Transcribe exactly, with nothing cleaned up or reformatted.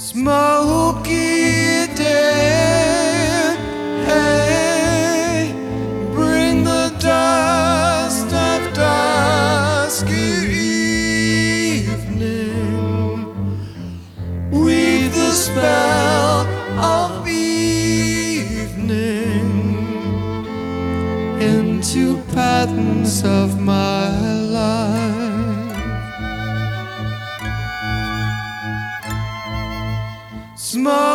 Smoky day, hey, bring the dust of dusky evening, weave the spell of evening into patterns of my life. Smoke